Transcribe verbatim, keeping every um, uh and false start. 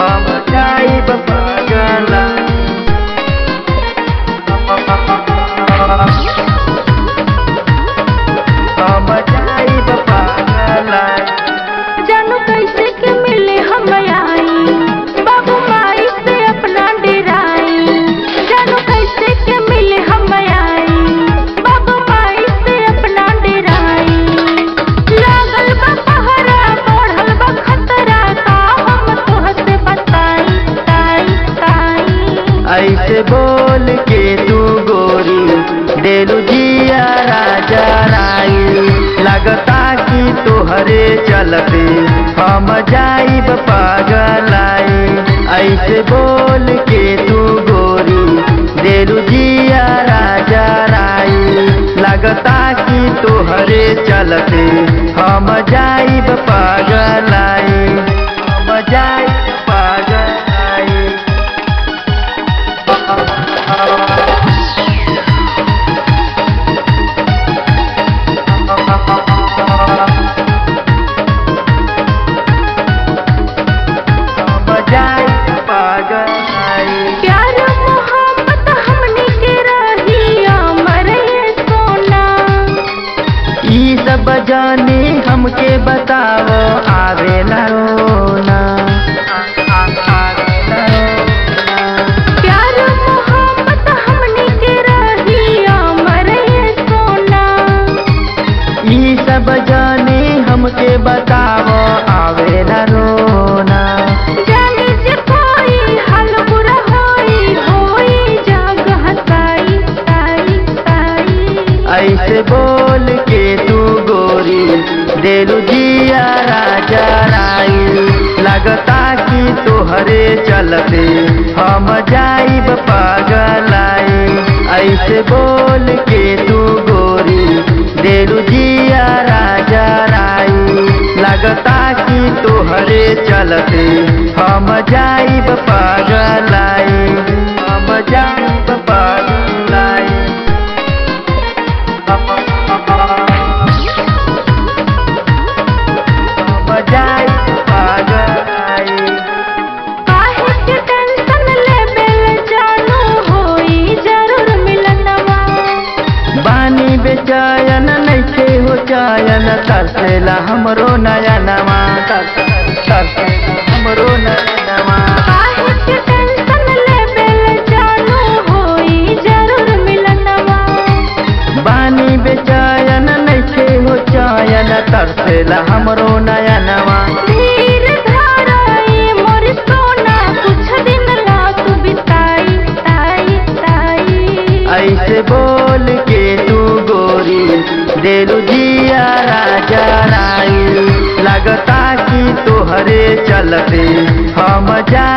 हम जाइब पागलाई। हम जाइब पागलाई। जानू कैसे के मिले हम आई, बाबू माई से अपना डेराई। जानू कैसे के मिले हम आई, बाबू माई से अपना डेराई। लागल बा पहरा, बढ़ल बा खतरा, का हम तोहसे बताई ताई ताई। ऐसे बोल के तू गोरी देलू जिया राजा राई। लगता कि तोहरे चलते हम जाइब पागलाई। ऐसे बोल के तू गोरी देलू जिया राजा राई। लगता कि तोहरे चलते हम जाइब पागलाई। हम जाइब पागलाई। प्यार मोहब्बत हमनी के रही अमर ये सोना। ई सब जाने हमके बताओ आवेला रोना। प्यार मोहब्बत हमनी के रही अमर ये सोना। ई सब जाने हमके बताओ आवेला रोना। जाने जे कोई हाल बुरा होई, होई जाग हसाई ताई ताई। ऐसे बोल के तू गोरी देलू जिया राजा राई। लगता कि तोहरे चलते हम जाइब पागलाई। ऐसे बोल के तू गोरी देलू जिया राजा राई। लगता कि तोहरे चलते हम जाइब पागलाई। हम जाइब पागलाई। हम जाइब पागलाई। काहे के टेंशन लेबेल जानू, होई जरूर मिलनवा। बानी बेचैन नइखे हो चैन, तरसेला हमरो नयनवा। तरसेला हमरो नयनवा। काहे के टेंशन लेबेल जानू, होई जरूर मिलनवा। बानी बेचैन नइखे हो चैन, तरसेला हमरो नयनवा। धीर धाराई मोर सोना, कुछ दिन ला तू बिताई ताई ताई। ऐसे बोल के तू गोरी देलू जिया राजा राई। लगता कि तोहरे चलते हम जा